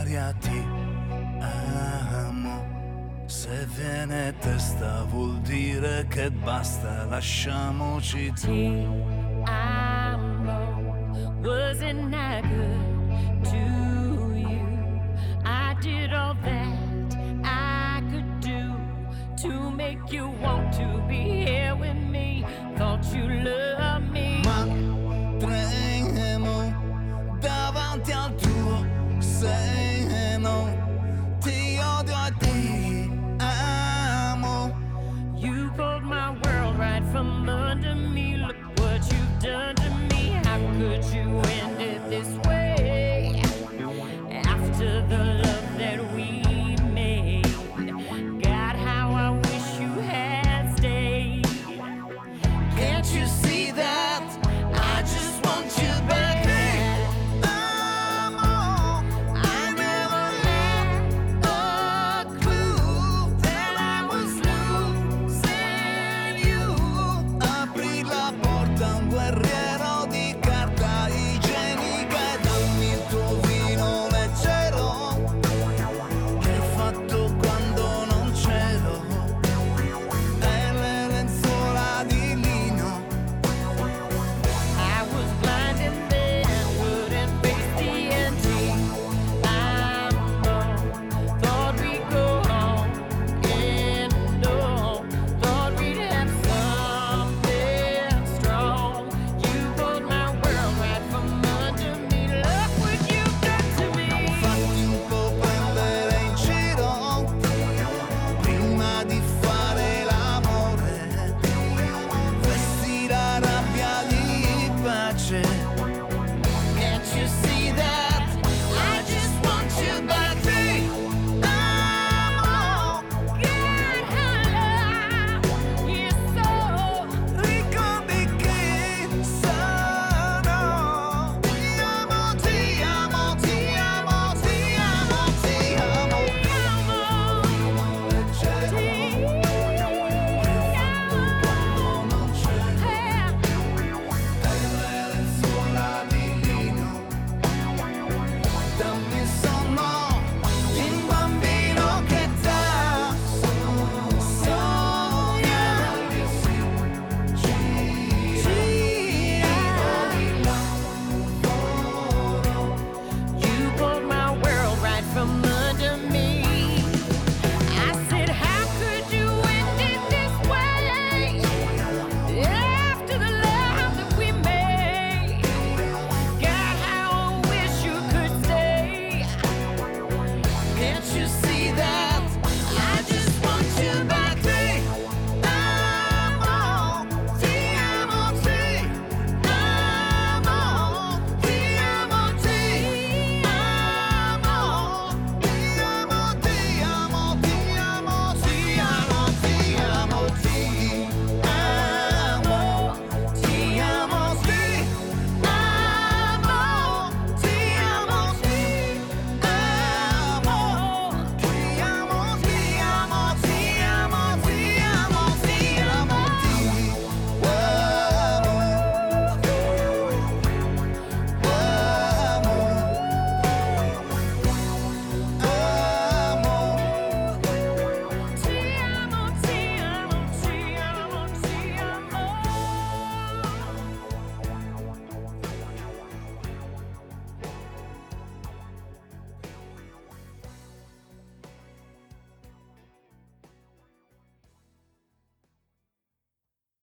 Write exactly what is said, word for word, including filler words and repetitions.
storia ti amo. Se viene testa vuol dire che basta, lasciamoci. Ti amo, wasn't I good to you? I did all that I could do to make you want to be here with me. Thought you loved me. Ma tremo davanti al tuo seno, ti odio e ti amo. You pulled my world right from under me. Look what you've done to me. How could you end it this way? After the love that we